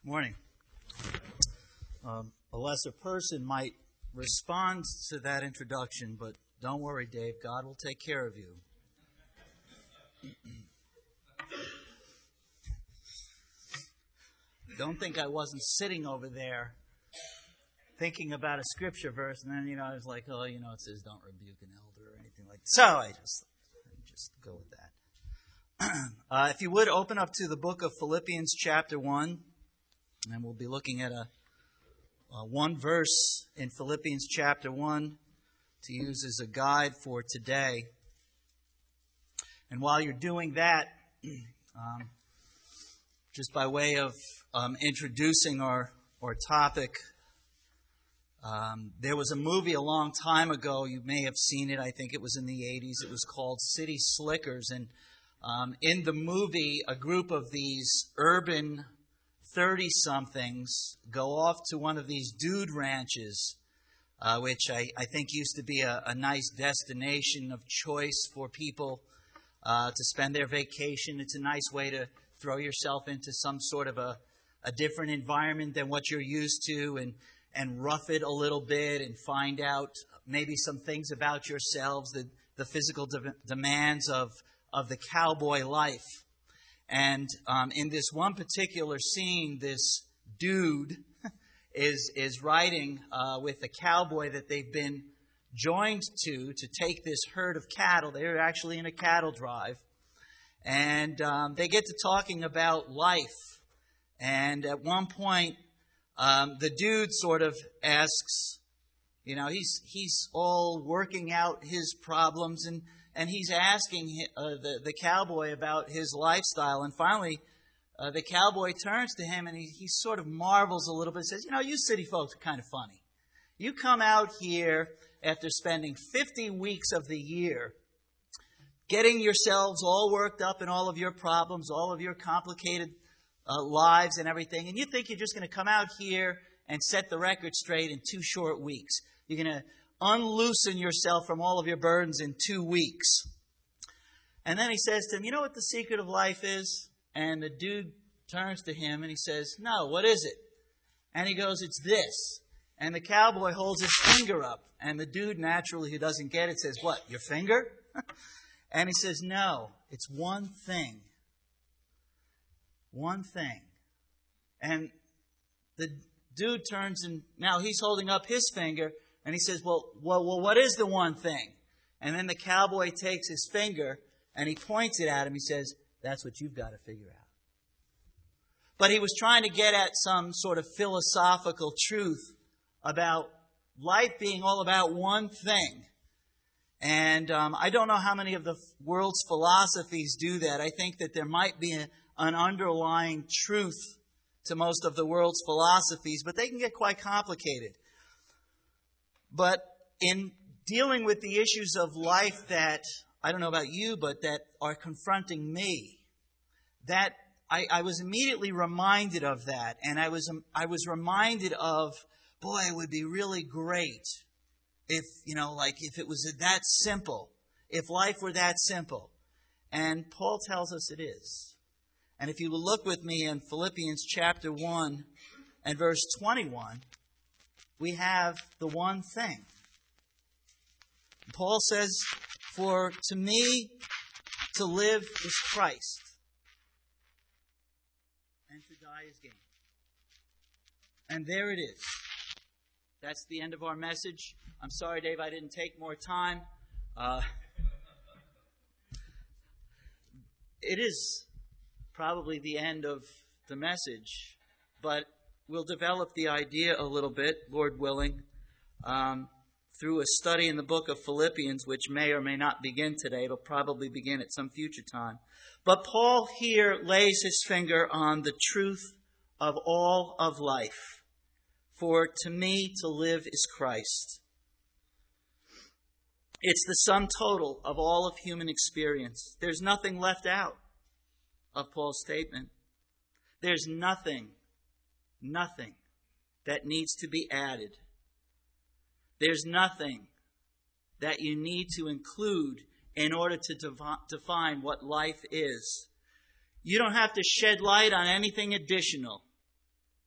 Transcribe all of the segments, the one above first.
Morning. A lesser person might respond to that introduction, but don't worry, Dave. God will take care of you. Don't think I wasn't sitting over there thinking about a scripture verse, and then, I was like, it says don't rebuke an elder or anything like that. So I just go with that. If you would, open up to the book of Philippians chapter 1, and we'll be looking at one verse in Philippians chapter 1 to use as a guide for today. And while you're doing that, just by way of introducing our topic, there was a movie a long time ago. You may have seen it. I think it was in the 80s. It was called City Slickers. And in the movie, a group of these urban 30-somethings go off to one of these dude ranches, which I think used to be a nice destination of choice for people to spend their vacation. It's a nice way to throw yourself into some sort of a different environment than what you're used to and rough it a little bit and find out maybe some things about yourselves, the physical demands of the cowboy life. And in this one particular scene, this dude is riding with a cowboy that they've been joined to take this herd of cattle. They're actually in a cattle drive. And they get to talking about life. And at one point, the dude sort of asks, he's all working out his problems and he's asking the cowboy about his lifestyle. And finally, the cowboy turns to him and he sort of marvels a little bit and says, you city folks are kind of funny. You come out here after spending 50 weeks of the year getting yourselves all worked up in all of your problems, all of your complicated lives and everything, and you think you're just going to come out here and set the record straight in 2 short weeks. You're going to unloosen yourself from all of your burdens in 2 weeks. And then he says to him, you know what the secret of life is? And the dude turns to him and he says, no, what is it? And he goes, it's this. And the cowboy holds his finger up. And the dude, naturally, who doesn't get it, says, what, your finger? And he says, no, it's one thing. One thing. And the dude turns and now he's holding up his finger and he says, well, what is the one thing? And then the cowboy takes his finger and he points it at him. He says, that's what you've got to figure out. But he was trying to get at some sort of philosophical truth about life being all about one thing. And I don't know how many of the world's philosophies do that. I think that there might be an underlying truth to most of the world's philosophies, but they can get quite complicated. But in dealing with the issues of life that, I don't know about you, but that are confronting me, that I was immediately reminded of that. And I was reminded of, boy, it would be really great if, if it was that simple, if life were that simple. And Paul tells us it is. And if you will look with me in Philippians chapter 1 and verse 21, we have the one thing. Paul says, for to me to live is Christ, and to die is gain. And there it is. That's the end of our message. I'm sorry, Dave, I didn't take more time. It is probably the end of the message, but we'll develop the idea a little bit, Lord willing, through a study in the book of Philippians, which may or may not begin today. It'll probably begin at some future time. But Paul here lays his finger on the truth of all of life. For to me to live is Christ. It's the sum total of all of human experience. There's nothing left out of Paul's statement. There's nothing that needs to be added. There's nothing that you need to include in order to define what life is. You don't have to shed light on anything additional.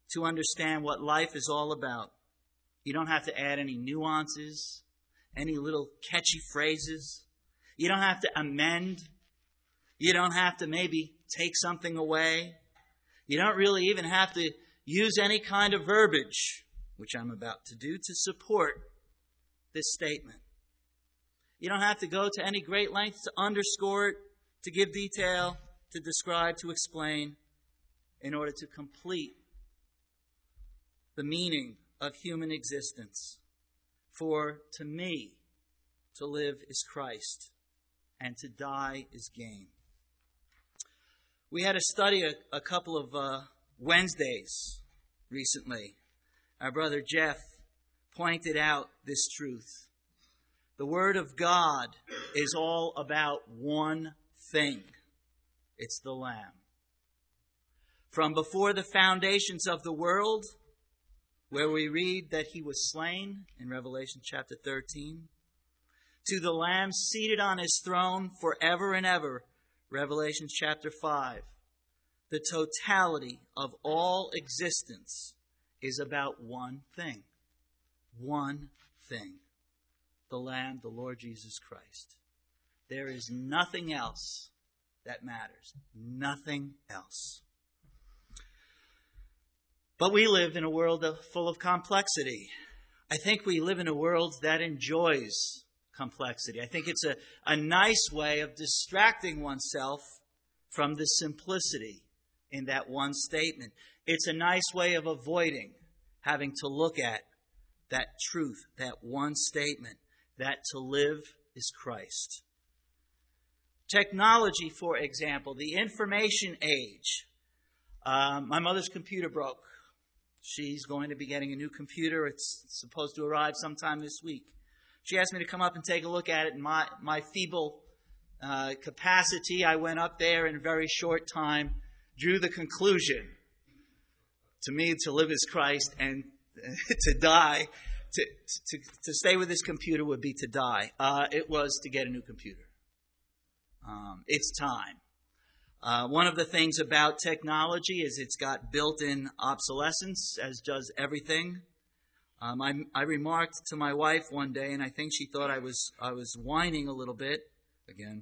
to understand what life is all about. You don't have to add any nuances, any little catchy phrases. You don't have to amend. You don't have to maybe take something away. You don't really even have to use any kind of verbiage, which I'm about to do, to support this statement. You don't have to go to any great lengths to underscore it, to give detail, to describe, to explain, in order to complete the meaning of human existence. For to me, to live is Christ, and to die is gain. We had a study a couple of Wednesdays recently. Our brother Jeff pointed out this truth. The Word of God is all about one thing. It's the Lamb. From before the foundations of the world, where we read that He was slain in Revelation chapter 13, to the Lamb seated on His throne forever and ever, Revelation chapter 5. The totality of all existence is about one thing. One thing. The Lamb, the Lord Jesus Christ. There is nothing else that matters. Nothing else. But we live in a world full of complexity. I think we live in a world that enjoys complexity. I think it's a nice way of distracting oneself from the simplicity in that one statement. It's a nice way of avoiding having to look at that truth, that one statement, that to live is Christ. Technology, for example, the information age. My mother's computer broke. She's going to be getting a new computer. It's supposed to arrive sometime this week. She asked me to come up and take a look at it. In my feeble capacity, I went up there in a very short time, drew the conclusion. To me, to live is Christ, and to die, to stay with this computer would be to die. It was to get a new computer. It's time. One of the things about technology is it's got built-in obsolescence, as does everything. I remarked to my wife one day, and I think she thought I was whining a little bit again.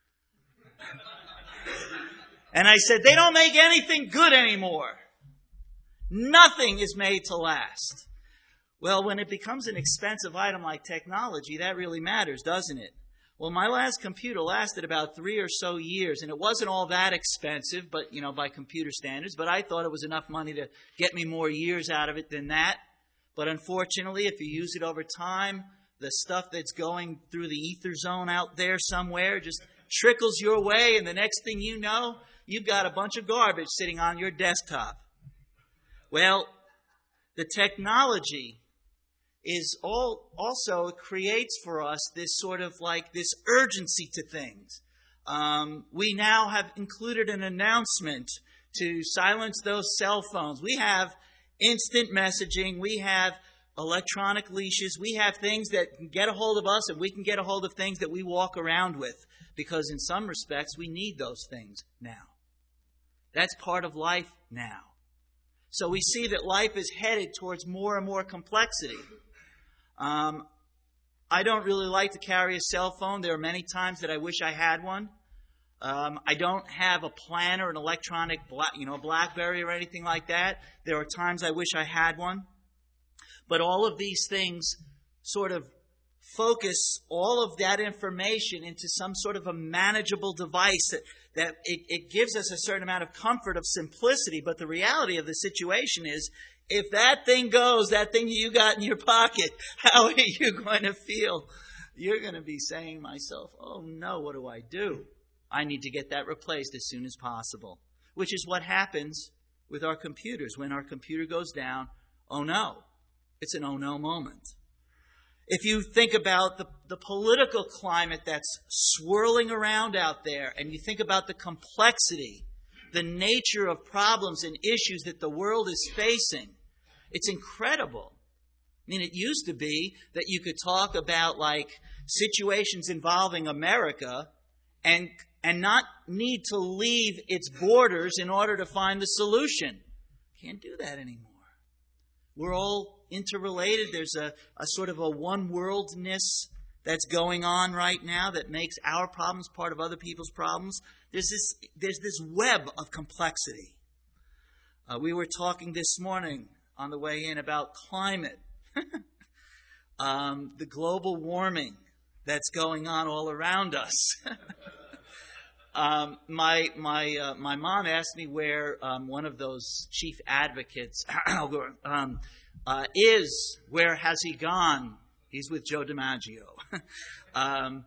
And I said, they don't make anything good anymore. Nothing is made to last. Well, when it becomes an expensive item like technology, that really matters, doesn't it? Well, my last computer lasted about 3 or so years, and it wasn't all that expensive, but by computer standards. But I thought it was enough money to get me more years out of it than that. But unfortunately, if you use it over time, the stuff that's going through the ether zone out there somewhere just trickles your way, and the next thing you know, you've got a bunch of garbage sitting on your desktop. Well, the technology is also creates for us this sort of like this urgency to things. We now have included an announcement to silence those cell phones. We have instant messaging. We have electronic leashes. We have things that can get a hold of us, and we can get a hold of things that we walk around with, because in some respects we need those things now. That's part of life now. So we see that life is headed towards more and more complexity. I don't really like to carry a cell phone. There are many times that I wish I had one. I don't have a planner, an electronic, BlackBerry or anything like that. There are times I wish I had one. But all of these things sort of focus all of that information into some sort of a manageable device that it gives us a certain amount of comfort, of simplicity. But the reality of the situation is, if that thing goes, that thing you got in your pocket, how are you going to feel? You're going to be saying to myself, oh no, what do I do? I need to get that replaced as soon as possible. Which is what happens with our computers. When our computer goes down, oh no. It's an oh no moment. If you think about the political climate that's swirling around out there, and you think about the complexity, the nature of problems and issues that the world is facing, it's incredible. I mean, it used to be that you could talk about like situations involving America and not need to leave its borders in order to find the solution. Can't do that anymore. We're all interrelated. There's a sort of a one-worldness that's going on right now that makes our problems part of other people's problems. There's this web of complexity. We were talking this morning on the way in about climate, the global warming that's going on all around us. My mom asked me where one of those chief advocates is. Where has he gone? He's with Joe DiMaggio. And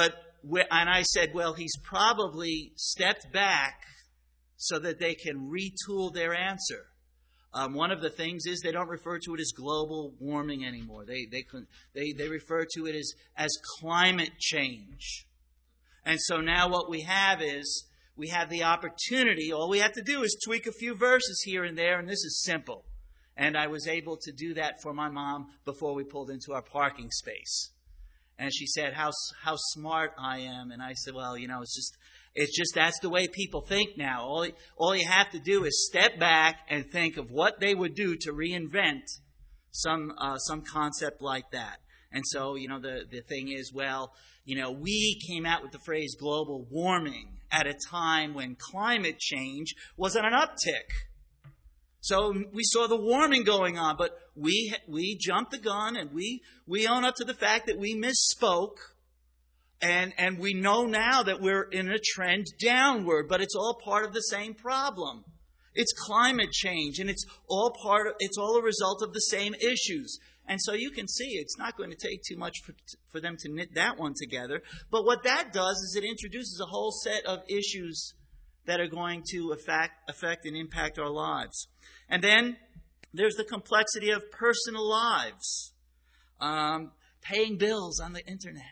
I said, well, he's probably stepped back so that they can retool their answer. One of the things is they don't refer to it as global warming anymore. They refer to it as climate change. And so now what we have is we have the opportunity. All we have to do is tweak a few verses here and there, and this is simple. And I was able to do that for my mom before we pulled into our parking space. And she said, how smart I am. And I said, well, it's just that's the way people think now. All you have to do is step back and think of what they would do to reinvent some concept like that. And so, the thing is, we came out with the phrase global warming at a time when climate change was on an uptick. So we saw the warming going on, but we jumped the gun and we own up to the fact that we misspoke. And we know now that we're in a trend downward, but it's all part of the same problem. It's climate change, and it's all a result of the same issues. And so you can see it's not going to take too much for them to knit that one together. But what that does is it introduces a whole set of issues that are going to affect and impact our lives. And then there's the complexity of personal lives. Paying bills on the internet.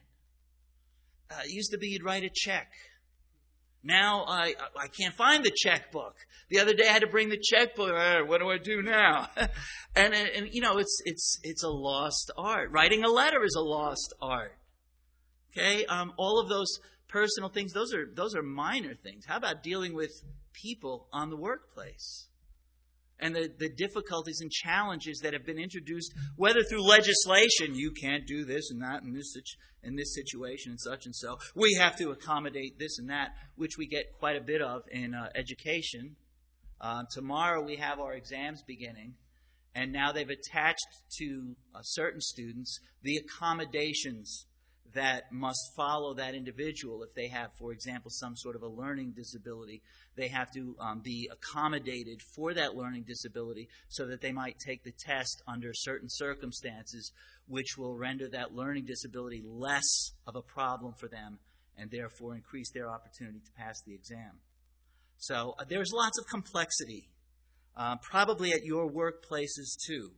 It used to be you'd write a check. Now I can't find the checkbook. The other day I had to bring the checkbook. What do I do now? and it's a lost art. Writing a letter is a lost art. Okay, all of those personal things. Those are minor things. How about dealing with people on the workplace? And the difficulties and challenges that have been introduced, whether through legislation, you can't do this and that in this situation and such and so. We have to accommodate this and that, which we get quite a bit of in education. Tomorrow we have our exams beginning, and now they've attached to certain students the accommodations that must follow that individual. If they have, for example, some sort of a learning disability, they have to be accommodated for that learning disability so that they might take the test under certain circumstances, which will render that learning disability less of a problem for them and therefore increase their opportunity to pass the exam. So there's lots of complexity, probably at your workplaces too.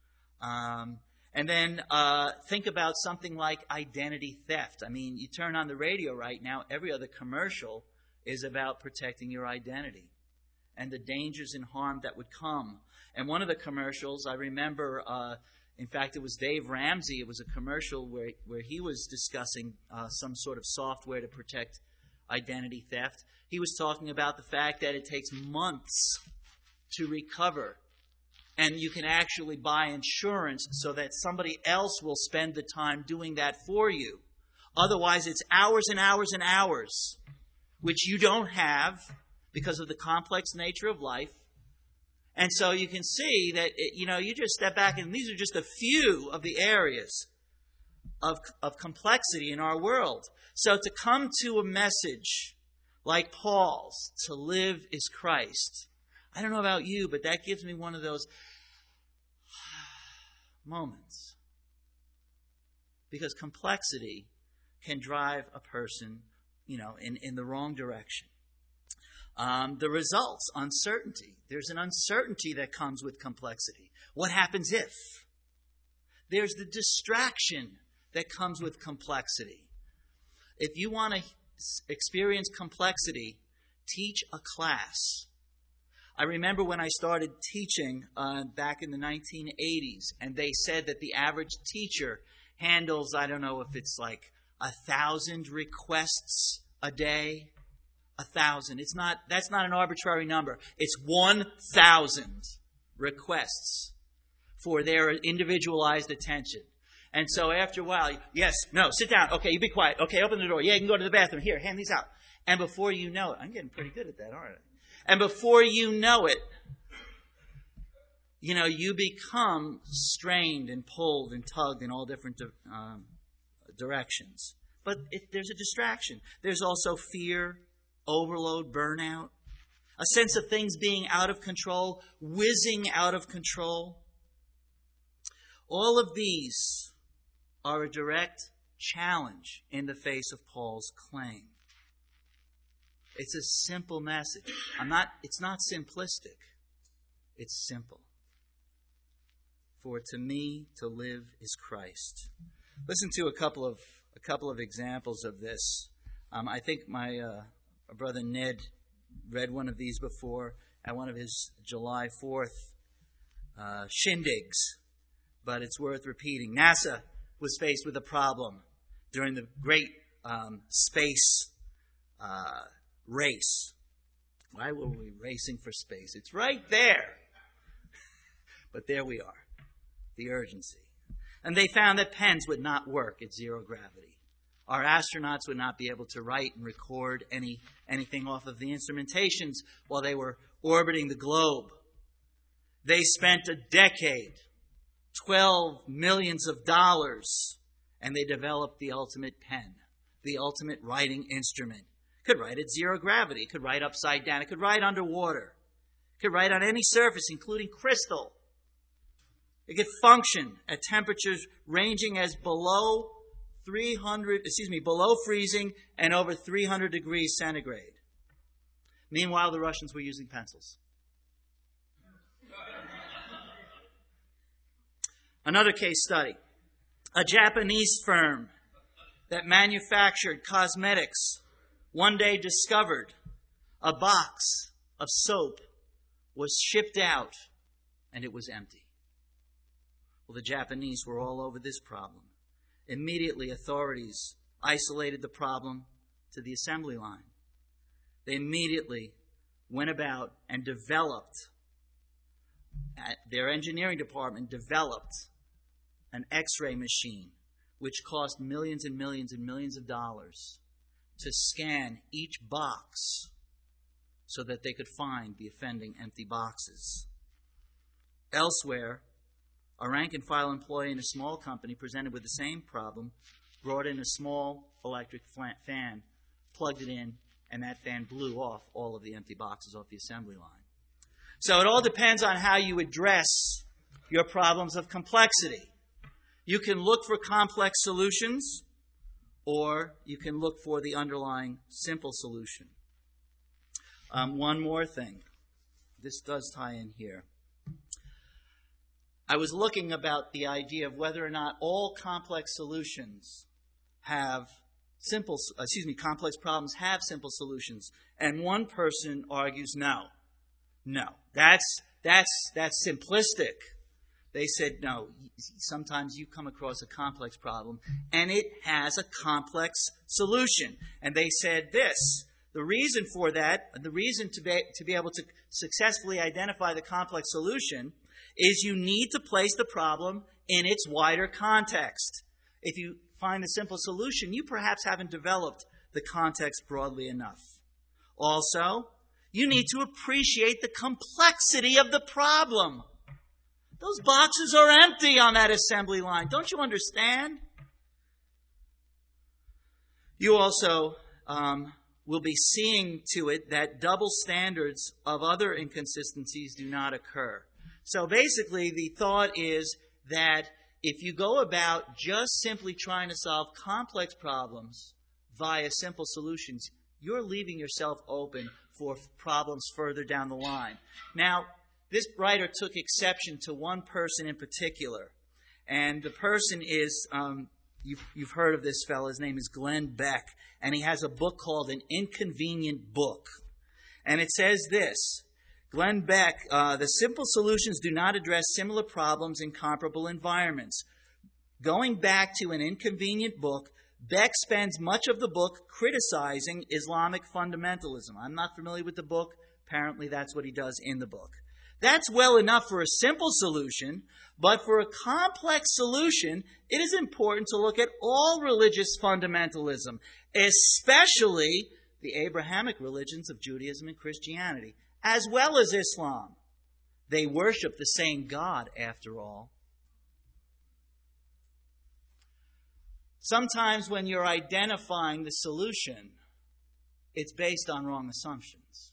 And then think about something like identity theft. I mean, you turn on the radio right now, every other commercial is about protecting your identity and the dangers and harm that would come. And one of the commercials, I remember, in fact, it was Dave Ramsey. It was a commercial where he was discussing some sort of software to protect identity theft. He was talking about the fact that it takes months to recover. And you can actually buy insurance so that somebody else will spend the time doing that for you. Otherwise, it's hours and hours and hours, which you don't have because of the complex nature of life. And so you can see that, you just step back, and these are just a few of the areas of complexity in our world. So to come to a message like Paul's, to live is Christ, I don't know about you, but that gives me one of those moments. Because complexity can drive a person, in the wrong direction. The results, uncertainty. There's an uncertainty that comes with complexity. What happens if? There's the distraction that comes with complexity. If you want to experience complexity, teach a class. I remember when I started teaching back in the 1980s, and they said that the average teacher handles, I don't know if it's like 1,000 requests a day. 1,000. That's not an arbitrary number. It's 1,000 requests for their individualized attention. And so after a while, yes, no, sit down. Okay, you be quiet. Okay, open the door. Yeah, you can go to the bathroom. Here, hand these out. And before you know it, I'm getting pretty good at that, aren't I? And before you know it, you become strained and pulled and tugged in all different directions. But there's a distraction. There's also fear, overload, burnout, a sense of things being out of control, whizzing out of control. All of these are a direct challenge in the face of Paul's claim. It's a simple message. It's not simplistic. It's simple. For to me to live is Christ. Listen to a couple of examples of this. I think my brother Ned read one of these before at one of his July 4th shindigs, but it's worth repeating. NASA was faced with a problem during the great space race. Why were we racing for space? It's right there. But there we are. The urgency. And they found that pens would not work at zero gravity. Our astronauts would not be able to write and record anything off of the instrumentations while they were orbiting the globe. They spent a decade, $12 million, and they developed the ultimate pen, the ultimate writing instrument. It could write at zero gravity. It could write upside down. It could write underwater. It could write on any surface, including crystal. It could function at temperatures ranging as below freezing and over 300 degrees centigrade. Meanwhile, the Russians were using pencils. Another case study. A Japanese firm that manufactured cosmetics one day discovered a box of soap was shipped out and it was empty. Well, the Japanese were all over this problem. Immediately, authorities isolated the problem to the assembly line. They immediately went about and their engineering department developed an X-ray machine, which cost millions and millions and millions of dollars to scan each box so that they could find the offending empty boxes. Elsewhere, a rank-and-file employee in a small company presented with the same problem, brought in a small electric fan, plugged it in, and that fan blew off all of the empty boxes off the assembly line. So it all depends on how you address your problems of complexity. You can look for complex solutions, or you can look for the underlying simple solution. One more thing. This does tie in here. I was looking about the idea of whether or not all complex problems have simple solutions. And one person argues, no, that's simplistic. They said, no, sometimes you come across a complex problem and it has a complex solution. And they said this, the reason for that, the reason to be able to successfully identify the complex solution is you need to place the problem in its wider context. If you find a simple solution, you perhaps haven't developed the context broadly enough. Also, you need to appreciate the complexity of the problem. Those boxes are empty on that assembly line. Don't you understand? You also will be seeing to it that double standards of other inconsistencies do not occur. So basically, the thought is that if you go about just simply trying to solve complex problems via simple solutions, you're leaving yourself open for problems further down the line. Now, this writer took exception to one person in particular. And the person is, you've heard of this fellow, his name is Glenn Beck. And he has a book called An Inconvenient Book. And it says this, Glenn Beck, the simple solutions do not address similar problems in comparable environments. Going back to An Inconvenient Book, Beck spends much of the book criticizing Islamic fundamentalism. I'm not familiar with the book. Apparently that's what he does in the book. That's well enough for a simple solution, but for a complex solution, it is important to look at all religious fundamentalism, especially the Abrahamic religions of Judaism and Christianity, as well as Islam. They worship the same God, after all. Sometimes when you're identifying the solution, it's based on wrong assumptions.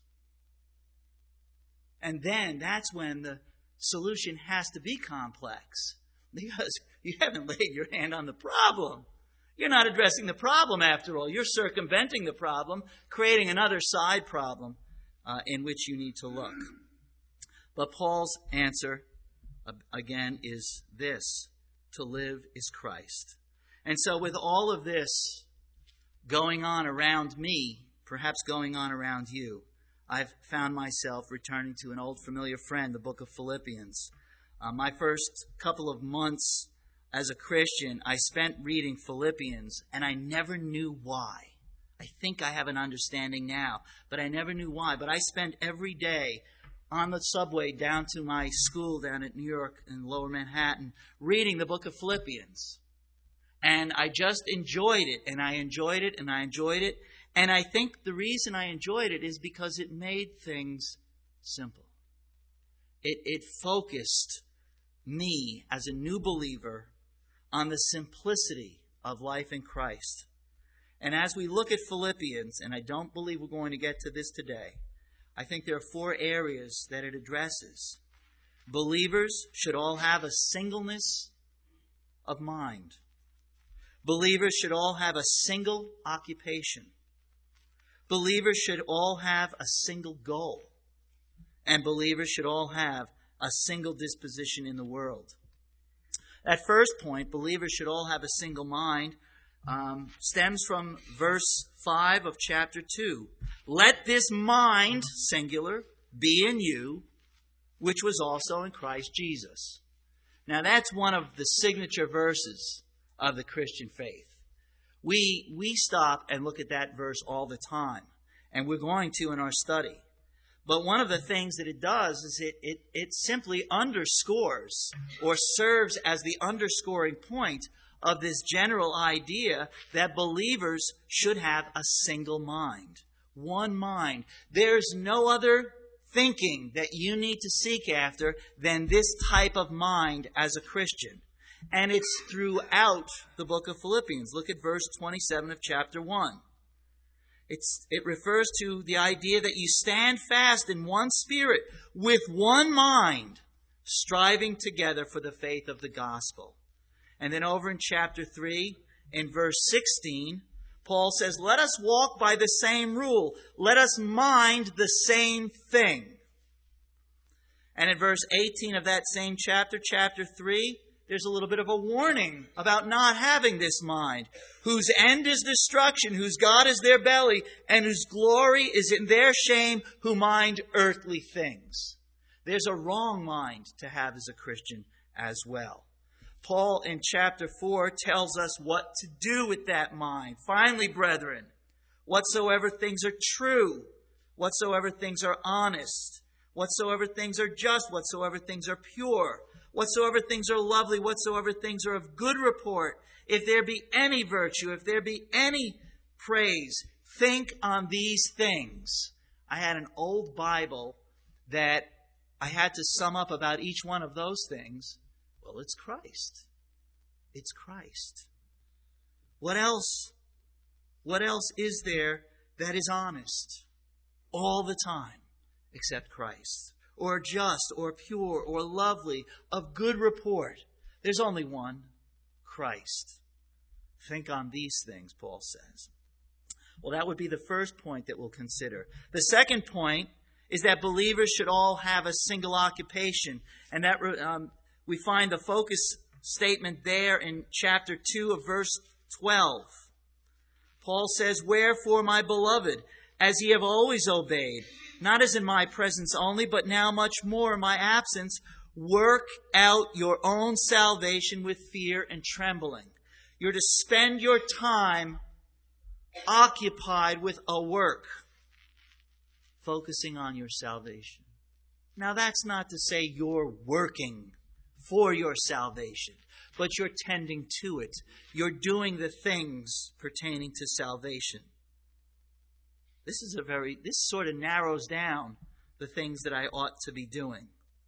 And then that's when the solution has to be complex, because you haven't laid your hand on the problem. You're not addressing the problem after all. You're circumventing the problem, creating another side problem in which you need to look. But Paul's answer, again, is this: to live is Christ. And so with all of this going on around me, perhaps going on around you, I've found myself returning to an old familiar friend, the book of Philippians. My first couple of months as a Christian, I spent reading Philippians, and I never knew why. I think I have an understanding now, but I never knew why. But I spent every day on the subway down to my school down at New York in Lower Manhattan reading the book of Philippians. And I just enjoyed it, and I enjoyed it, and I enjoyed it. And I think the reason I enjoyed it is because it made things simple. It focused me as a new believer on the simplicity of life in Christ. And as we look at Philippians, and I don't believe we're going to get to this today, I think there are 4 areas that it addresses. Believers should all have a singleness of mind. Believers should all have a single occupation. Believers should all have a single goal. And believers should all have a single disposition in the world. That first point, believers should all have a single mind, stems from verse 5 of chapter 2. Let this mind, singular, be in you, which was also in Christ Jesus. Now that's one of the signature verses of the Christian faith. We stop and look at that verse all the time, and we're going to in our study. But one of the things that it does is it simply underscores or serves as the underscoring point of this general idea that believers should have a single mind. One mind. There's no other thinking that you need to seek after than this type of mind as a Christian. And it's throughout the book of Philippians. Look at verse 27 of chapter 1. It refers to the idea that you stand fast in one spirit, with one mind, striving together for the faith of the gospel. And then over in chapter 3, in verse 16, Paul says, let us walk by the same rule. Let us mind the same thing. And in verse 18 of that same chapter, chapter 3, there's a little bit of a warning about not having this mind, whose end is destruction, whose God is their belly, and whose glory is in their shame, who mind earthly things. There's a wrong mind to have as a Christian as well. Paul in chapter 4 tells us what to do with that mind. Finally, brethren, whatsoever things are true, whatsoever things are honest, whatsoever things are just, whatsoever things are pure, whatsoever things are lovely, whatsoever things are of good report, if there be any virtue, if there be any praise, think on these things. I had an old Bible that I had to sum up about each one of those things. Well, it's Christ. It's Christ. What else? What else is there that is honest all the time except Christ? Or just, or pure, or lovely, of good report. There's only one, Christ. Think on these things, Paul says. Well, that would be the first point that we'll consider. The second point is that believers should all have a single occupation. And that we find the focus statement there in chapter 2 of verse 12. Paul says, wherefore, my beloved, as ye have always obeyed, not as in my presence only, but now much more in my absence, work out your own salvation with fear and trembling. You're to spend your time occupied with a work, focusing on your salvation. Now that's not to say you're working for your salvation, but you're tending to it. You're doing the things pertaining to salvation. This sort of narrows down the things that I ought to be doing.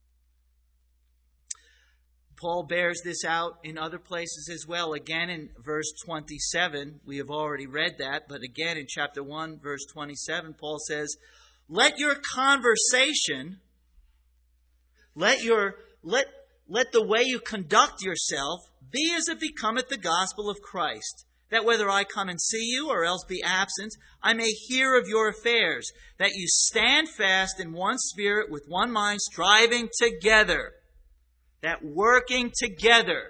Paul bears this out in other places as well. Again in verse 27, we have already read that, but again in chapter 1, verse 27, Paul says, let your conversation, let the way you conduct yourself be as it becometh the gospel of Christ, that whether I come and see you or else be absent, I may hear of your affairs, that you stand fast in one spirit with one mind, striving together. That working together.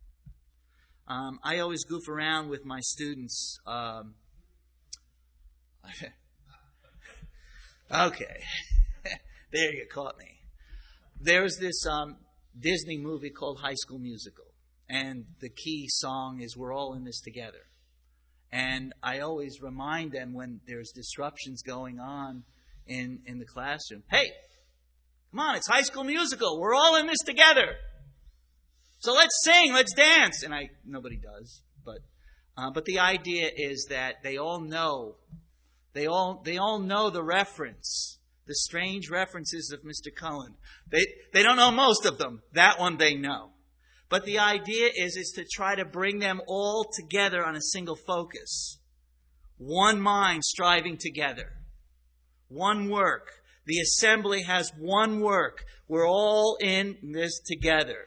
I always goof around with my students. Okay. There you caught me. There's this Disney movie called High School Musical. And the key song is We're All in This Together. And I always remind them when there's disruptions going on in the classroom, hey, come on, it's High School Musical. We're all in this together. So let's sing, let's dance. And nobody does, but the idea is that they all know the reference, the strange references of Mr. Cullen. They don't know most of them. That one they know. But the idea is to try to bring them all together on a single focus. One mind striving together. One work. The assembly has one work. We're all in this together.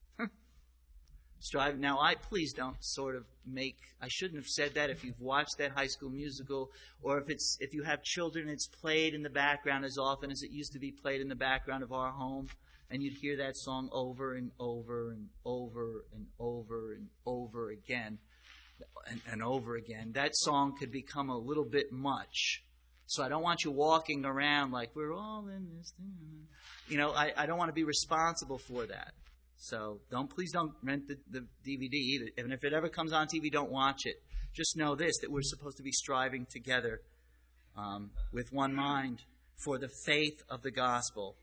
Strive. Now, please don't I shouldn't have said that if you've watched that High School Musical, or if you have children, it's played in the background as often as it used to be played in the background of our home, and you'd hear that song over and over and over and over and over again and over again. That song could become a little bit much. So I don't want you walking around like we're all in this thing. I don't want to be responsible for that. So please don't rent the DVD either. And if it ever comes on TV, don't watch it. Just know this, that we're supposed to be striving together with one mind for the faith of the gospel.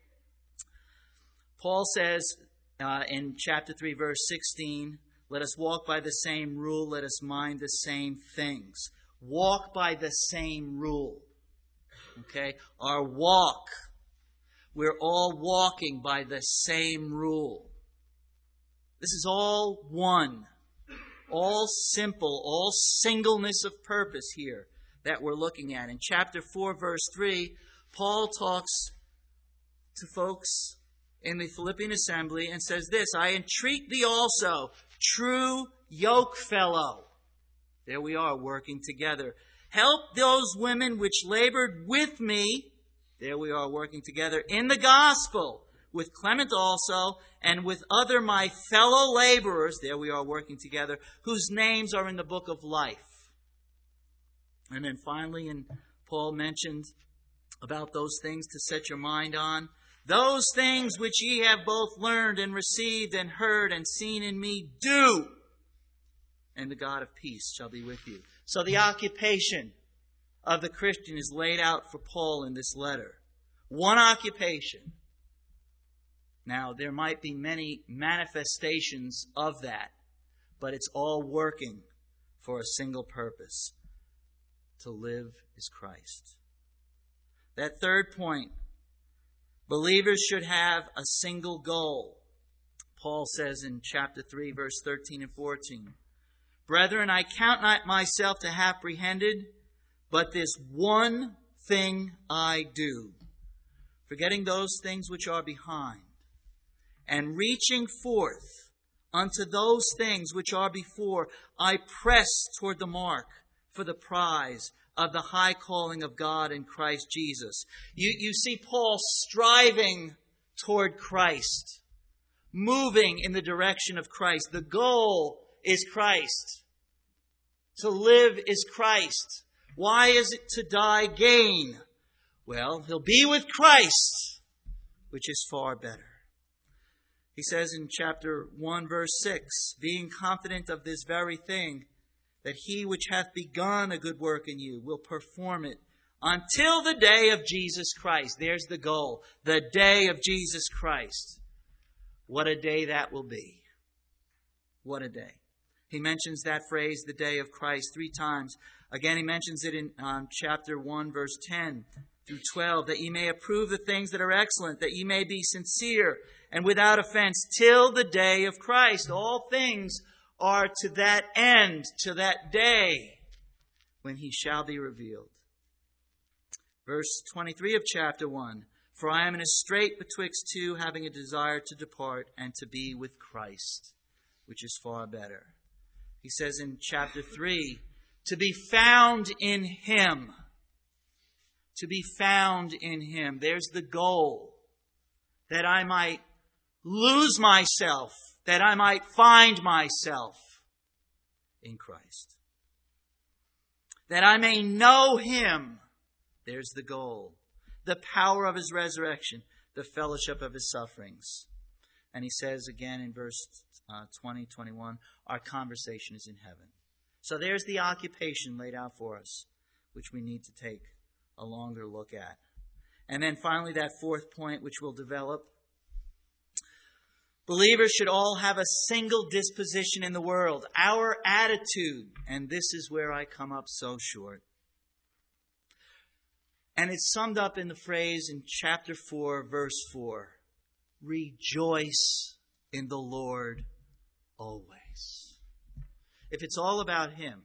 Paul says in chapter 3, verse 16, let us walk by the same rule, let us mind the same things. Walk by the same rule. Okay? Our walk. We're all walking by the same rule. This is all one. All simple. All singleness of purpose here that we're looking at. In chapter 4, verse 3, Paul talks to folks in the Philippian assembly and says this, I entreat thee also, true yoke fellow. There we are, working together. Help those women which labored with me, there we are working together, in the gospel, with Clement also, and with other my fellow laborers, there we are working together, whose names are in the book of life. And then finally, and Paul mentioned about those things to set your mind on, those things which ye have both learned and received and heard and seen in me, do, and the God of peace shall be with you. So the occupation of the Christian is laid out for Paul in this letter. One occupation. Now, there might be many manifestations of that, but it's all working for a single purpose. To live is Christ. That third point, believers should have a single goal. Paul says in chapter 3, verse 13 and 14, Brethren, I count not myself to have apprehended, but this one thing I do, forgetting those things which are behind, and reaching forth unto those things which are before, I press toward the mark for the prize of the high calling of God in Christ Jesus. You see Paul striving toward Christ, moving in the direction of Christ. The goal is Christ. To live is Christ. Why is it to die gain? Well, he'll be with Christ, which is far better. He says in chapter 1, verse 6, being confident of this very thing, that he which hath begun a good work in you will perform it until the day of Jesus Christ. There's the goal. The day of Jesus Christ. What a day that will be. What a day. He mentions that phrase, the day of Christ, 3 times. Again, he mentions it in chapter 1, verse 10 through 12, that ye may approve the things that are excellent, that ye may be sincere and without offense till the day of Christ. All things are to that end, to that day, when he shall be revealed. Verse 23 of chapter 1, for I am in a strait betwixt two, having a desire to depart and to be with Christ, which is far better. He says in chapter 3, to be found in him. To be found in him. There's the goal. That I might lose myself. That I might find myself in Christ. That I may know him. There's the goal. The power of his resurrection. The fellowship of his sufferings. And he says again in verse 20, 21, our conversation is in heaven. So there's the occupation laid out for us, which we need to take a longer look at. And then finally, that 4th point, which we'll develop. Believers should all have a single disposition in the world. Our attitude. And this is where I come up so short. And it's summed up in the phrase in chapter 4, verse 4. Rejoice in the Lord always. If it's all about him,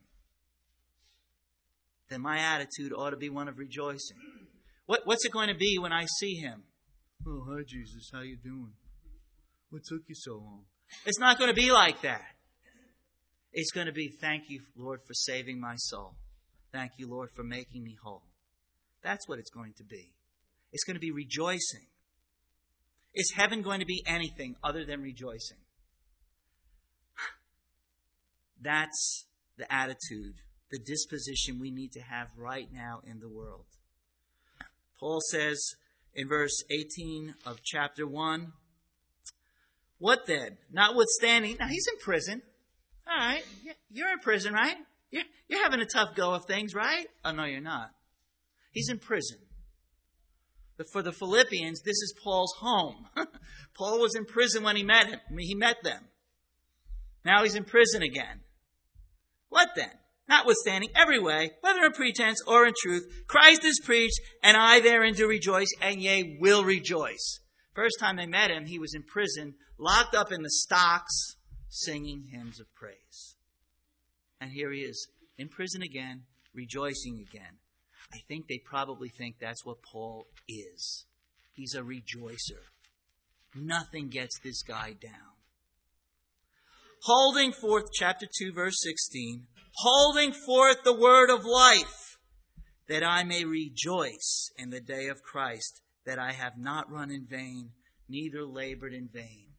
then my attitude ought to be one of rejoicing. What's it going to be when I see him? Oh, hi Jesus, how you doing? What took you so long? It's not going to be like that. It's going to be, thank you, Lord, for saving my soul. Thank you, Lord, for making me whole. That's what it's going to be. It's going to be rejoicing. Is heaven going to be anything other than rejoicing? That's the attitude, the disposition we need to have right now in the world. Paul says in verse 18 of chapter 1, what then? Notwithstanding, now he's in prison. All right, you're in prison, right? You're having a tough go of things, right? Oh, no, you're not. He's in prison. But for the Philippians, this is Paul's home. Paul was in prison when he met him. He met them. Now he's in prison again. What then? Notwithstanding, every way, whether in pretense or in truth, Christ is preached, and I therein do rejoice, and yea, will rejoice. First time they met him, he was in prison, locked up in the stocks, singing hymns of praise. And here he is, in prison again, rejoicing again. I think they probably think that's what Paul is. He's a rejoicer. Nothing gets this guy down. Holding forth, chapter 2, verse 16, holding forth the word of life, that I may rejoice in the day of Christ, that I have not run in vain, neither labored in vain.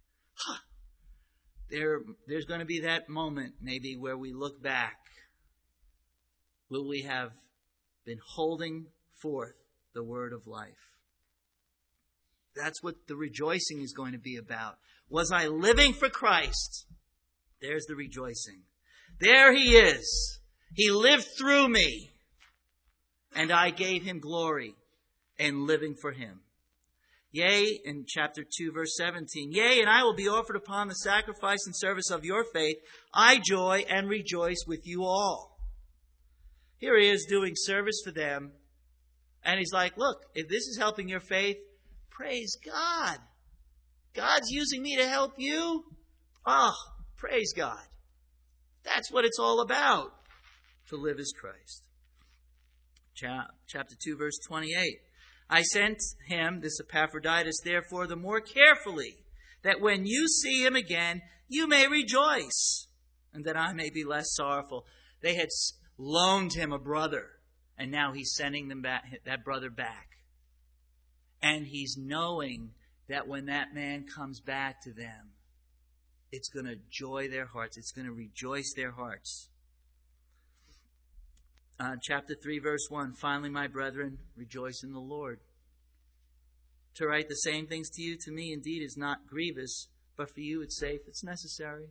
There's going to be that moment, maybe, where we look back. Will we have been holding forth the word of life? That's what the rejoicing is going to be about. Was I living for Christ? There's the rejoicing. There he is. He lived through me. And I gave him glory in living for him. Yea, in chapter 2, verse 17, yea, and I will be offered upon the sacrifice and service of your faith. I joy and rejoice with you all. Here he is doing service for them. And he's like, look, if this is helping your faith, praise God. God's using me to help you. Oh, praise God. That's what it's all about. To live as Christ. Chapter 2, verse 28. I sent him, this Epaphroditus, therefore the more carefully, that when you see him again, you may rejoice, and that I may be less sorrowful. They had loaned him a brother, and now he's sending them back, that brother back. And he's knowing that when that man comes back to them, it's going to joy their hearts. It's going to rejoice their hearts. Chapter 3, verse 1. Finally, my brethren, rejoice in the Lord. To write the same things to you, to me indeed is not grievous, but for you it's safe, it's necessary.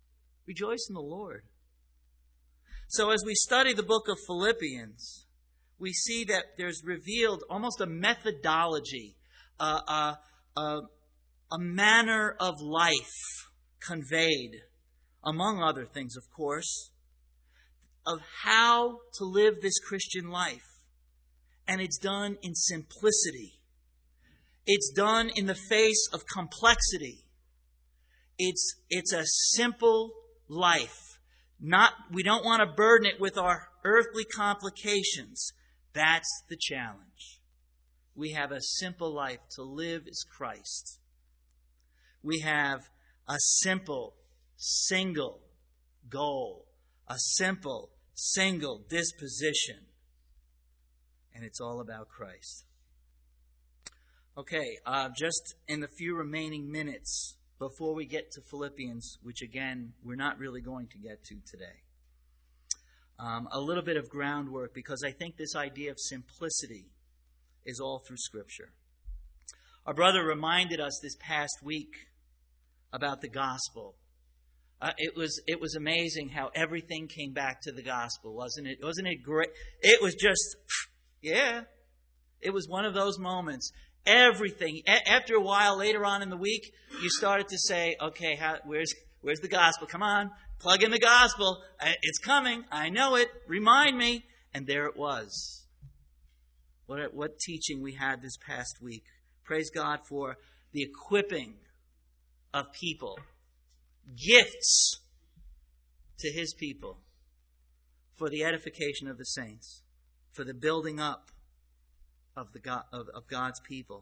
Rejoice in the Lord. So as we study the book of Philippians, we see that there's revealed almost a methodology, a manner of life conveyed, among other things, of course, of how to live this Christian life. And it's done in simplicity. It's done in the face of complexity. It's a simple life. We don't want to burden it with our earthly complications. That's the challenge. We have a simple life. To live is Christ. We have a simple, single goal. A simple, single disposition. And it's all about Christ. Okay, just in the few remaining minutes before we get to Philippians, which again, we're not really going to get to today. A little bit of groundwork, because I think this idea of simplicity is all through Scripture. Our brother reminded us this past week about the gospel. It was amazing how everything came back to the gospel, wasn't it? Wasn't it great? It was just, yeah. It was one of those moments. Everything. After a while, later on in the week, you started to say, okay, where's the gospel? Come on, plug in the gospel. It's coming. I know it. Remind me. And there it was. What teaching we had this past week. Praise God for the equipping of people. Gifts to His people. For the edification of the saints. For the building up of God's people.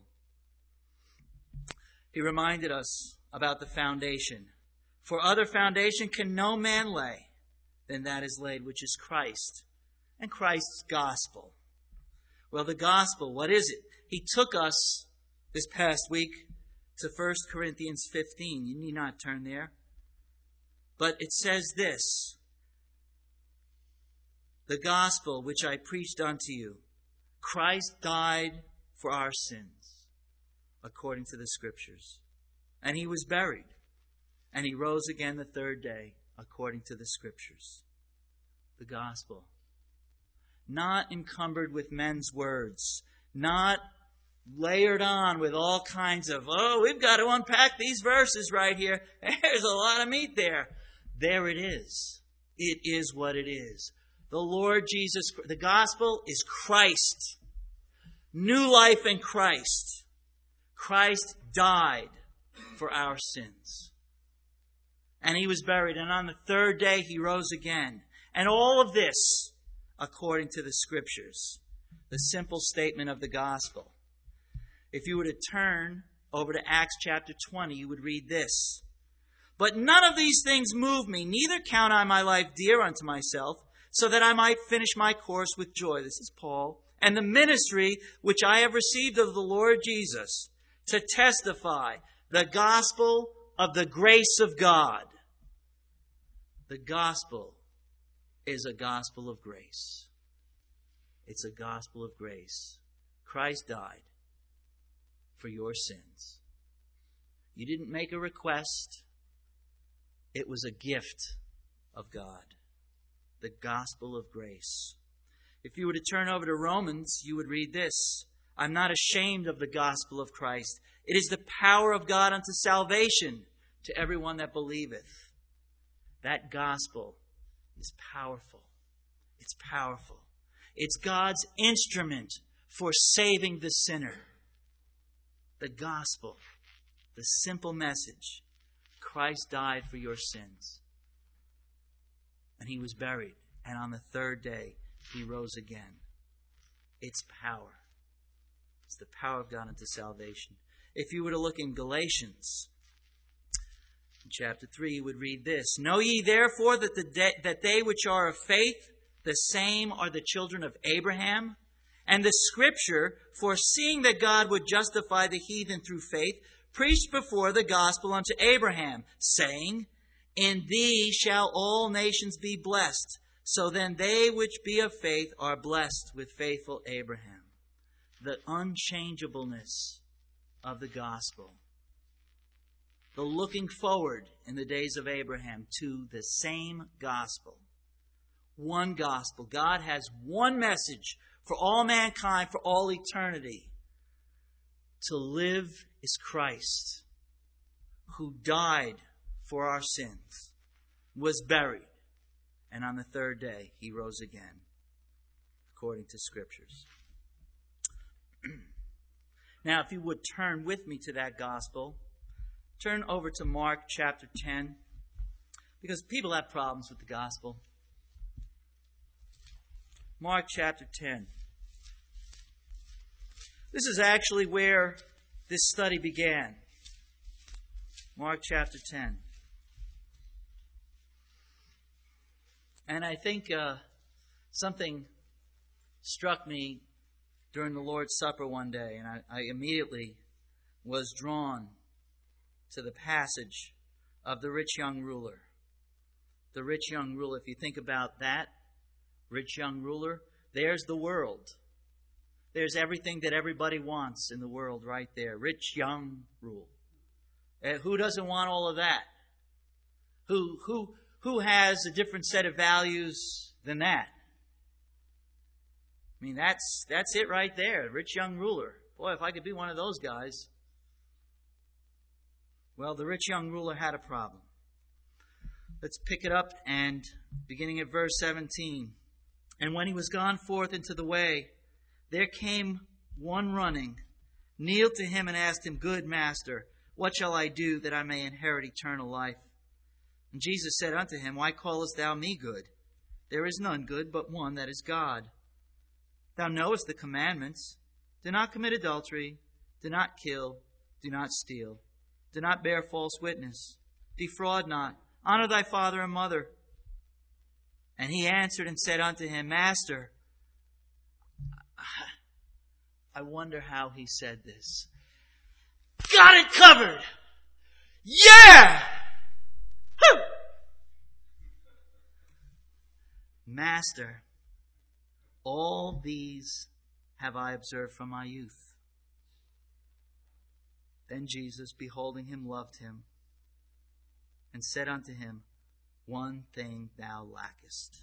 He reminded us about the foundation. For other foundation can no man lay than that is laid, which is Christ, and Christ's gospel. Well, the gospel, what is it? He took us this past week to 1 Corinthians 15. You need not turn there. But it says this: the gospel which I preached unto you, Christ died for our sins, according to the Scriptures. And He was buried. And He rose again the third day, according to the Scriptures. The gospel. Not encumbered with men's words. Not layered on with all kinds of, we've got to unpack these verses right here. There's a lot of meat there. There it is. It is what it is. The Lord Jesus, the gospel is Christ. New life in Christ. Christ died for our sins. And He was buried. And on the third day He rose again. And all of this, according to the Scriptures. The simple statement of the gospel. If you were to turn over to Acts chapter 20, you would read this. But none of these things move me, neither count I my life dear unto myself, so that I might finish my course with joy. This is Paul. And the ministry which I have received of the Lord Jesus, to testify the gospel of the grace of God. The gospel is a gospel of grace. It's a gospel of grace. Christ died for your sins. You didn't make a request. It was a gift of God. The gospel of grace. If you were to turn over to Romans, you would read this. I'm not ashamed of the gospel of Christ. It is the power of God unto salvation to everyone that believeth. That gospel is powerful. It's powerful. It's God's instrument for saving the sinner. The gospel, the simple message. Christ died for your sins. And He was buried. And on the third day, He rose again. It's power. It's the power of God unto salvation. If you were to look in Galatians, in chapter 3, you would read this. Know ye therefore that they which are of faith, the same are the children of Abraham? And the Scripture, foreseeing that God would justify the heathen through faith, preached before the gospel unto Abraham, saying, In thee shall all nations be blessed. So then they which be of faith are blessed with faithful Abraham. The unchangeableness of the gospel. The looking forward in the days of Abraham to the same gospel. One gospel. God has one message for all mankind, for all eternity. To live is Christ, who died for our sins, was buried, and on the third day he rose again, according to Scriptures. Now, if you would turn with me to that gospel, turn over to Mark chapter 10, because people have problems with the gospel. Mark chapter 10. This is actually where this study began. Mark chapter 10. And I think something struck me during the Lord's Supper one day, and I immediately was drawn to the passage of the rich young ruler. The rich young ruler, if you think about that, rich young ruler, there's the world. There's everything that everybody wants in the world right there. Rich young ruler. Who doesn't want all of that? Who has a different set of values than that? I mean, that's it right there. Rich young ruler. Boy, if I could be one of those guys. Well, the rich young ruler had a problem. Let's pick it up and beginning at verse 17. And when he was gone forth into the way, there came one running, kneeled to him and asked him, Good master, what shall I do that I may inherit eternal life? And Jesus said unto him, Why callest thou me good? There is none good but one, that is God. Thou knowest the commandments. Do not commit adultery. Do not kill. Do not steal. Do not bear false witness. Defraud not. Honor thy father and mother. And he answered and said unto him, Master, I wonder how he said this. Got it covered! Yeah! Woo! Master, all these have I observed from my youth. Then Jesus, beholding him, loved him, and said unto him, One thing thou lackest.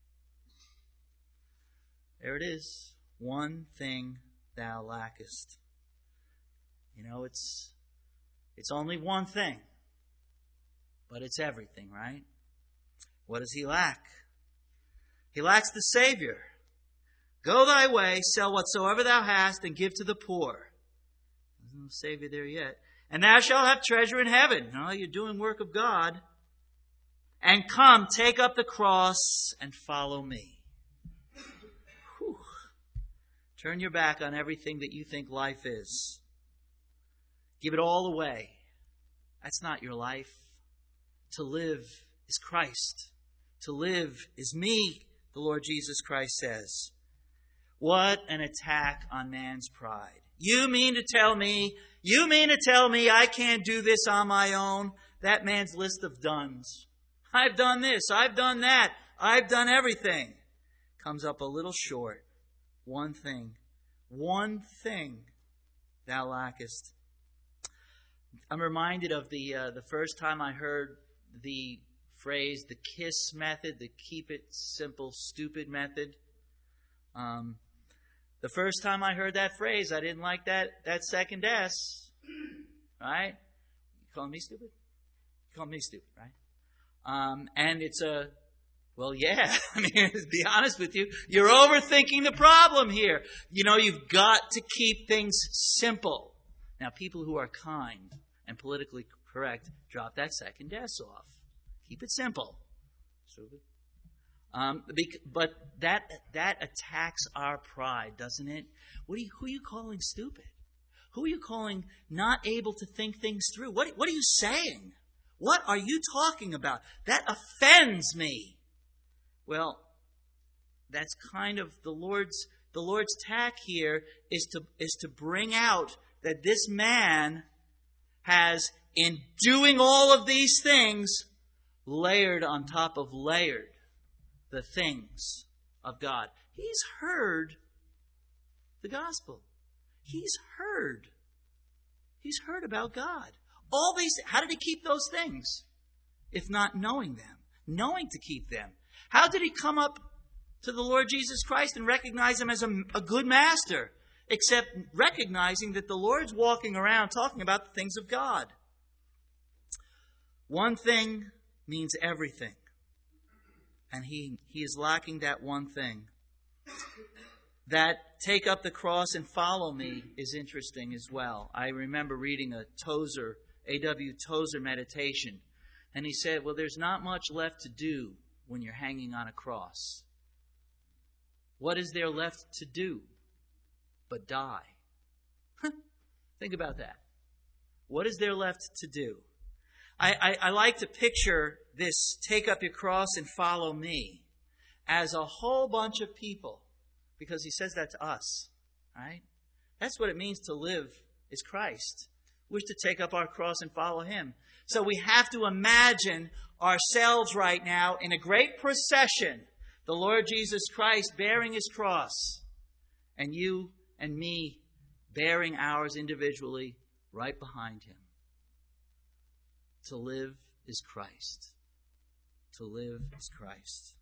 There it is. One thing thou lackest. You know, it's only one thing, but it's everything, right? What does he lack? He lacks the Savior. Go thy way, sell whatsoever thou hast, and give to the poor. There's no Savior there yet. And thou shalt have treasure in heaven. No, you're doing work of God. And come, take up the cross, and follow me. Whew. Turn your back on everything that you think life is. Give it all away. That's not your life. To live is Christ. To live is me, the Lord Jesus Christ says. What an attack on man's pride. You mean to tell me I can't do this on my own? That man's list of dones. I've done this, I've done that, I've done everything. Comes up a little short. One thing thou lackest. I'm reminded of the first time I heard the phrase, the KISS method, the keep it simple, stupid method. The first time I heard that phrase, I didn't like that second S. Right? You calling me stupid? You calling me stupid, right? And it's well, yeah. I mean, to be honest with you, you're overthinking the problem here. You know, you've got to keep things simple. Now, people who are kind and politically correct, drop that second S off. Keep it simple. Stupid. But that attacks our pride, doesn't it? Who are you calling stupid? Who are you calling not able to think things through? What are you saying? What are you talking about? That offends me. Well, that's kind of the Lord's tack here is to bring out that this man has, in doing all of these things, layered on top of layered the things of God. He's heard the gospel. He's heard about God. All these, how did he keep those things? If not knowing them, knowing to keep them. How did he come up to the Lord Jesus Christ and recognize Him as a good master, except recognizing that the Lord's walking around talking about the things of God. One thing means everything. And he is lacking that one thing. That take up the cross and follow me is interesting as well. I remember reading a A.W. Tozer meditation. And he said, well, there's not much left to do when you're hanging on a cross. What is there left to do but die? Think about that. What is there left to do? I like to picture this take up your cross and follow me as a whole bunch of people, because he says that to us, right? That's what it means to live as Christ. We wish to take up our cross and follow Him. So we have to imagine ourselves right now in a great procession, the Lord Jesus Christ bearing His cross, and you and me bearing ours individually right behind Him. To live is Christ. To live is Christ.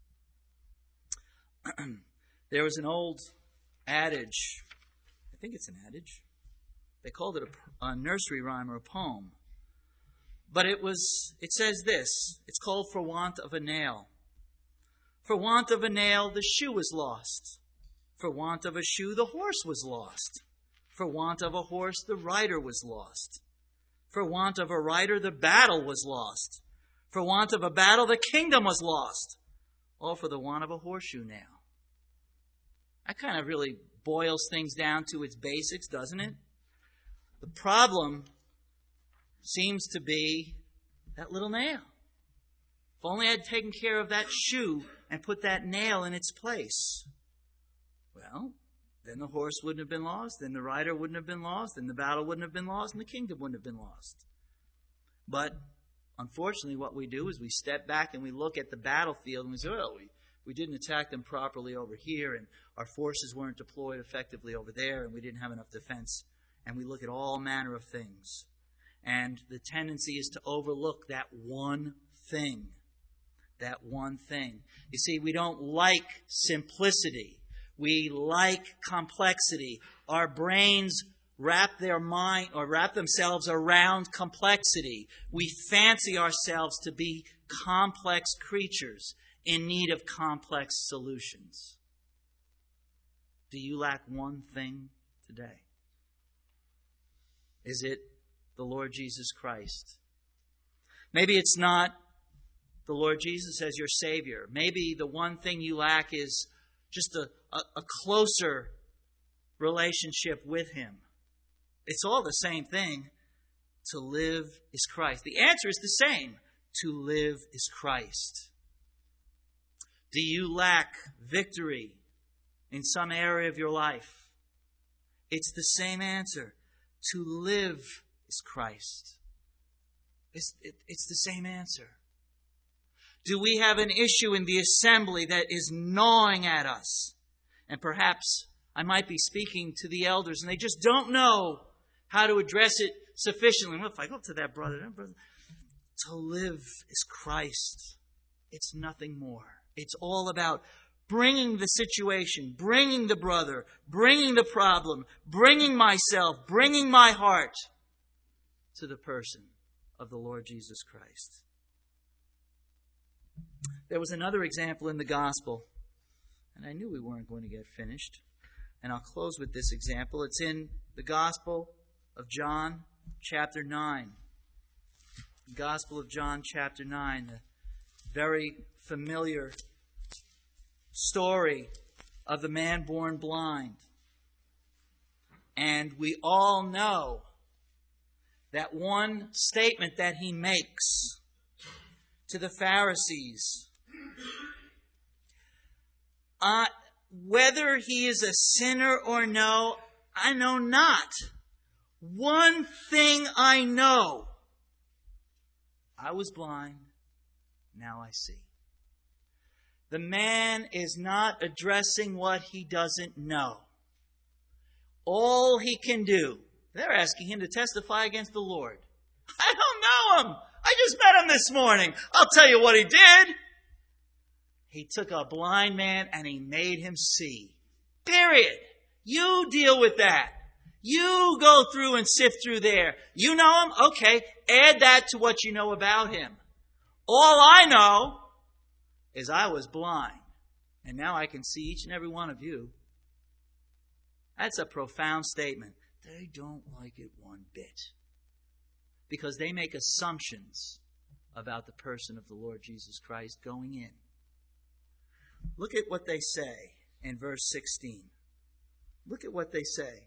There was an old adage, I think it's an adage. They called it a nursery rhyme or a poem. But it says this, it's called For Want of a Nail. For want of a nail, the shoe was lost. For want of a shoe, the horse was lost. For want of a horse, the rider was lost. For want of a rider, the battle was lost. For want of a battle, the kingdom was lost. All for the want of a horseshoe nail. That kind of really boils things down to its basics, doesn't it? The problem seems to be that little nail. If only I had taken care of that shoe and put that nail in its place. Well, then the horse wouldn't have been lost, then the rider wouldn't have been lost, then the battle wouldn't have been lost, and the kingdom wouldn't have been lost. But unfortunately, what we do is we step back and we look at the battlefield and we say, well, we didn't attack them properly over here, and our forces weren't deployed effectively over there, and we didn't have enough defense. And we look at all manner of things. And the tendency is to overlook that one thing. That one thing. You see, we don't like simplicity. We like complexity. Our brains wrap themselves around complexity. We fancy ourselves to be complex creatures in need of complex solutions. Do you lack one thing today? Is it the Lord Jesus Christ? Maybe it's not the Lord Jesus as your Savior. Maybe the one thing you lack is just a closer relationship with Him. It's all the same thing. To live is Christ. The answer is the same. To live is Christ. Do you lack victory in some area of your life? It's the same answer. To live is Christ. It's the same answer. Do we have an issue in the assembly that is gnawing at us? And perhaps I might be speaking to the elders and they just don't know how to address it sufficiently. Well, if I go up to that brother, to live is Christ. It's nothing more. It's all about bringing the situation, bringing the brother, bringing the problem, bringing myself, bringing my heart to the person of the Lord Jesus Christ. There was another example in the gospel, and I knew we weren't going to get finished. And I'll close with this example. It's in the Gospel of John, chapter 9. The Gospel of John, chapter 9, the very familiar story of the man born blind. And we all know that one statement that he makes to the Pharisees, whether he is a sinner or no, I know not. One thing I know. I was blind, now I see. The man is not addressing what he doesn't know. All he can do, they're asking him to testify against the Lord. I don't know him. I just met him this morning. I'll tell you what he did. He took a blind man and he made him see. Period. You deal with that. You go through and sift through there. You know him? Okay. Add that to what you know about him. All I know is I was blind. And now I can see each and every one of you. That's a profound statement. They don't like it one bit. Because they make assumptions about the person of the Lord Jesus Christ going in. Look at what they say in verse 16. Look at what they say.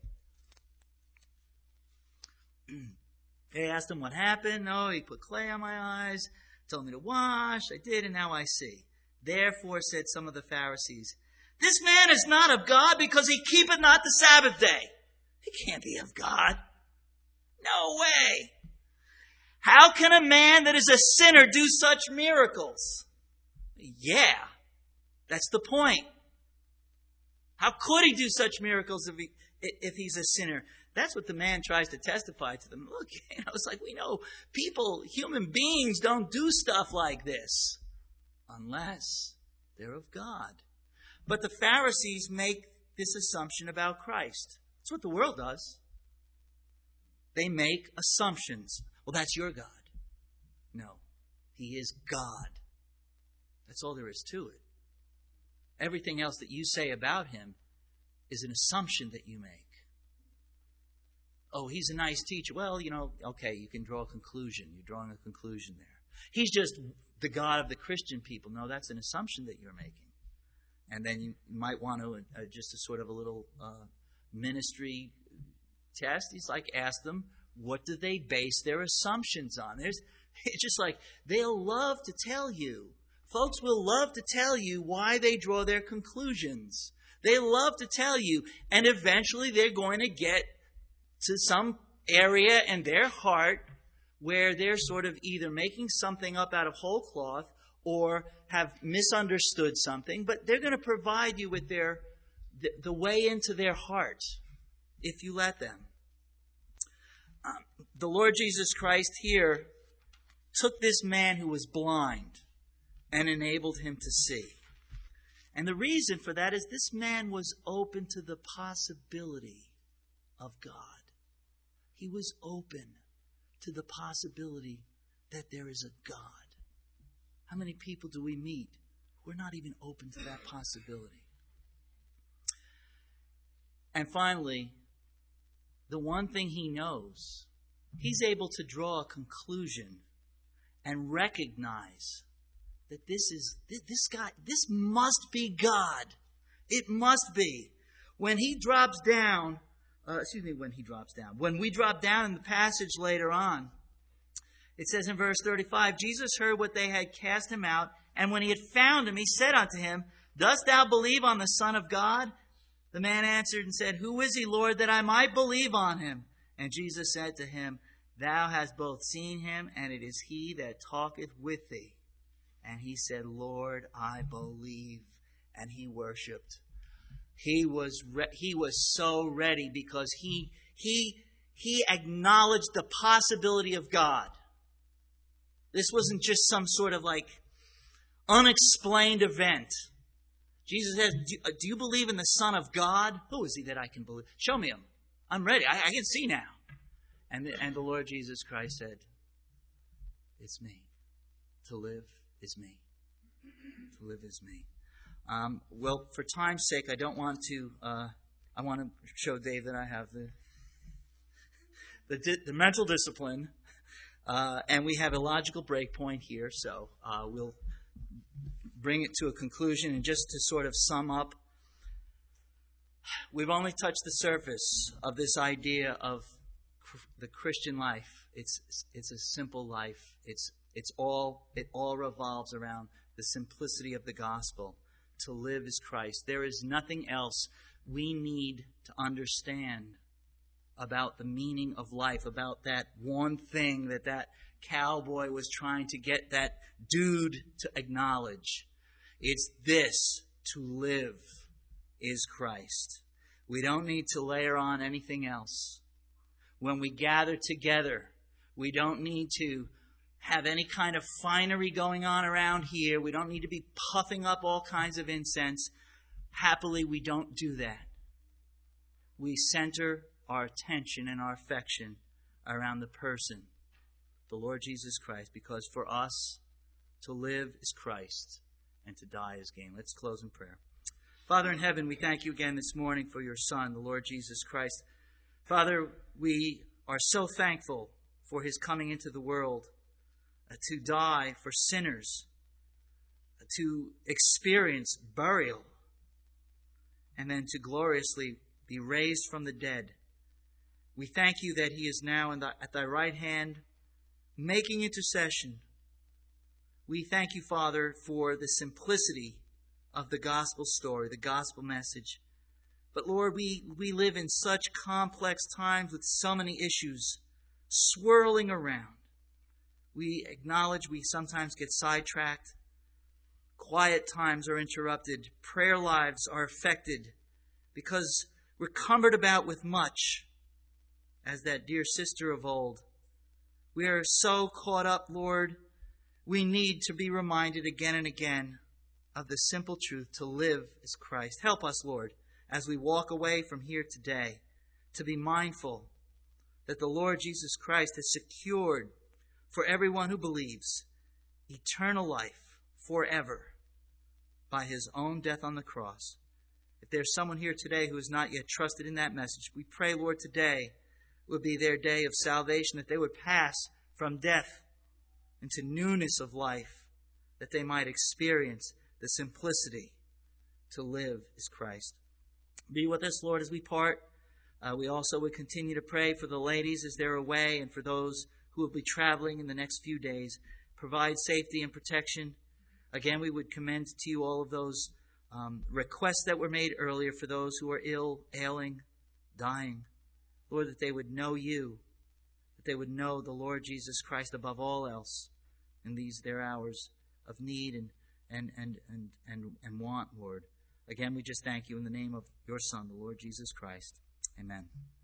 They asked him what happened. No, he put clay on my eyes, told me to wash. I did, and now I see. Therefore said some of the Pharisees, this man is not of God because he keepeth not the Sabbath day. He can't be of God. No way. How can a man that is a sinner do such miracles? Yeah, that's the point. How could he do such miracles if he's a sinner? That's what the man tries to testify to them. Look, it's like we know people, human beings don't do stuff like this unless they're of God. But the Pharisees make this assumption about Christ. That's what the world does. They make assumptions. Well, that's your God. No, he is God. That's all there is to it. Everything else that you say about him is an assumption that you make. Oh, he's a nice teacher. Well, okay, you can draw a conclusion. You're drawing a conclusion there. He's just the God of the Christian people. No, that's an assumption that you're making. And then you might want to, just a sort of a little ministry test. He's like, ask them, what do they base their assumptions on? It's just like, they'll love to tell you. Folks will love to tell you why they draw their conclusions. They love to tell you. And eventually they're going to get to some area in their heart where they're sort of either making something up out of whole cloth or have misunderstood something, but they're going to provide you with the way into their heart if you let them. The Lord Jesus Christ here took this man who was blind and enabled him to see. And the reason for that is this man was open to the possibility of God. He was open to the possibility that there is a God. How many people do we meet who are not even open to that possibility? And finally, the one thing he knows, he's able to draw a conclusion and recognize that this guy, this must be God. It must be. When we drop down in the passage later on, it says in verse 35, Jesus heard what they had cast him out, and when he had found him, he said unto him, Dost thou believe on the Son of God? The man answered and said, Who is he, Lord, that I might believe on him? And Jesus said to him, Thou hast both seen him, and it is he that talketh with thee. And he said, Lord, I believe. And he worshipped. He was so ready because he acknowledged the possibility of God. This wasn't just some sort of like unexplained event. Jesus says, do you believe in the Son of God? Who is he that I can believe? Show me him. I'm ready. I can see now. And the Lord Jesus Christ said, it's me. To live is me. To live is me. Well, for time's sake, I don't want to. I want to show Dave that I have the mental discipline, and we have a logical break point here. So we'll bring it to a conclusion. And just to sort of sum up, we've only touched the surface of this idea of the Christian life. It's a simple life. It all revolves around the simplicity of the gospel. To live is Christ. There is nothing else we need to understand about the meaning of life, about that one thing that cowboy was trying to get that dude to acknowledge. It's this: to live is Christ. We don't need to layer on anything else. When we gather together, we don't need to have any kind of finery going on around here. We don't need to be puffing up all kinds of incense. Happily, we don't do that. We center our attention and our affection around the person, the Lord Jesus Christ, because for us to live is Christ and to die is gain. Let's close in prayer. Father in heaven, we thank you again this morning for your Son, the Lord Jesus Christ. Father, we are so thankful for his coming into the world to die for sinners, to experience burial, and then to gloriously be raised from the dead. We thank you that he is now at thy right hand, making intercession. We thank you, Father, for the simplicity of the gospel story, the gospel message. But Lord, we live in such complex times with so many issues swirling around. We acknowledge we sometimes get sidetracked. Quiet times are interrupted. Prayer lives are affected because we're cumbered about with much, as that dear sister of old. We are so caught up, Lord. We need to be reminded again and again of the simple truth to live as Christ. Help us, Lord, as we walk away from here today, to be mindful that the Lord Jesus Christ has secured for everyone who believes eternal life forever by his own death on the cross. If there's someone here today who has not yet trusted in that message, we pray, Lord, today would be their day of salvation, that they would pass from death into newness of life, that they might experience the simplicity to live as Christ. Be with us, Lord, as we part. We also would continue to pray for the ladies as they're away and for those who will be traveling in the next few days. Provide safety and protection. Again, we would commend to you all of those requests that were made earlier for those who are ill, ailing, dying. Lord, that they would know you, that they would know the Lord Jesus Christ above all else in these their hours of need and want, Lord. Again, we just thank you in the name of your Son, the Lord Jesus Christ. Amen.